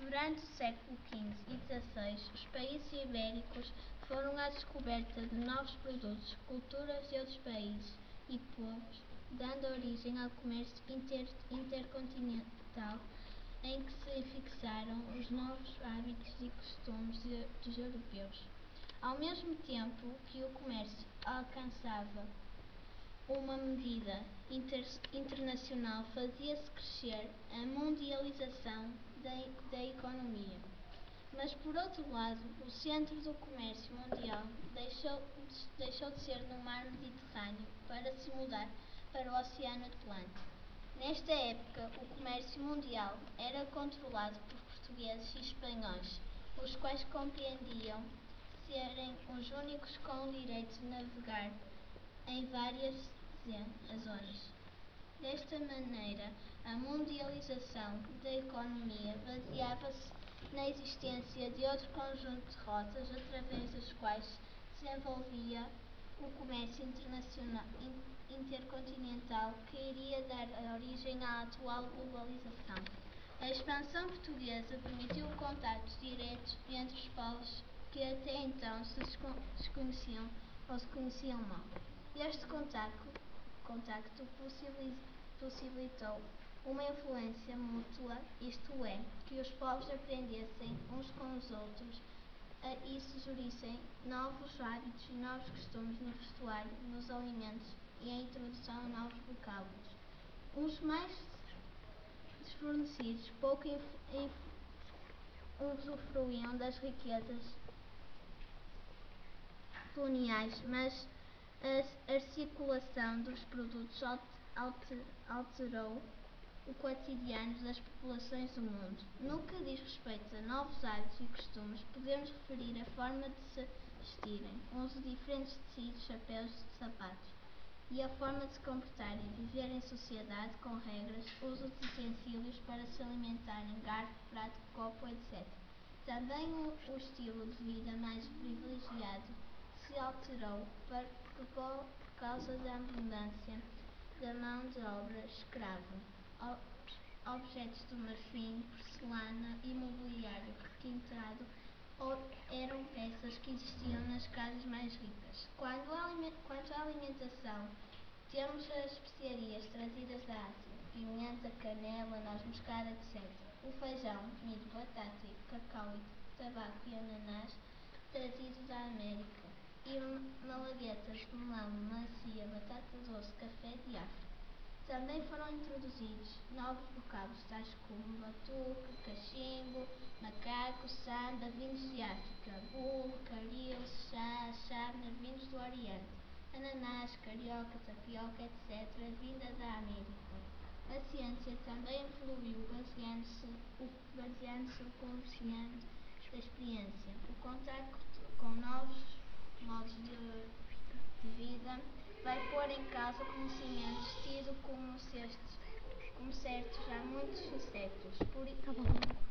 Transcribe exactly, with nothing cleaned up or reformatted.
Durante o século quinze e dezasseis, os países ibéricos foram à descoberta de novos produtos, culturas de outros países e povos, dando origem ao comércio inter intercontinental, em que se fixaram os novos hábitos e costumes de, dos europeus. Ao mesmo tempo que o comércio alcançava uma medida inter internacional, fazia-se crescer a mundialização da, da economia. Mas, por outro lado, o centro do comércio mundial deixou, deixou de ser no mar Mediterrâneo para se mudar para o Oceano Atlântico. Nesta época, o comércio mundial era controlado por portugueses e espanhóis, os quais compreendiam serem os únicos com o direito de navegar em várias zonas. Desta maneira, a mundialização da economia baseava-se na existência de outro conjunto de rotas através das quais se desenvolvia o comércio internacional, intercontinental, que iria dar origem à atual globalização. A expansão portuguesa permitiu contactos diretos entre os povos que até então se desconheciam ou se conheciam mal. Este contacto, contacto possibilitou uma influência mútua, isto é, que os povos aprendessem uns com os outros a, e sugerissem novos hábitos e novos costumes no vestuário, nos alimentos e a introdução de novos vocábulos. Os mais desfornecidos pouco usufruíam das riquezas coloniais, mas a circulação dos produtos alterou o cotidiano das populações do mundo. No que diz respeito a novos hábitos e costumes, podemos referir a forma de se vestirem, o uso de diferentes tecidos, chapéus, sapatos, e a forma de se comportar e viver em sociedade com regras, uso de utensílios para se alimentarem, garfo, prato, copo, etcétera. Também o, o estilo de vida mais privilegiado se alterou por, por causa da abundância da mão de obra escrava, objetos de marfim, porcelana e mobiliário requintado eram peças que existiam nas casas mais ricas. Quando a, quanto à alimentação, temos as especiarias trazidas da Ásia, pimenta, canela, noz moscada, etcétera. O feijão, milho, batata, cacau, tabaco e ananás trazidos da América. E malaguetas de melão, melancia, batata doce, café de África. Também foram introduzidos novos vocábulos tais como batuque, cachimbo, macaco, samba, vindos de África, burro, caril, chá, chávena, vindos do Oriente, ananás, carioca, tapioca, etcétera, vinda da América. A ciência também evoluiu baseando-se baseando-se no conhecimento da experiência. O contacto com novos modos de, de vida vai pôr em causa conhecimentos tidos como certos, como certos há muitos séculos. Por,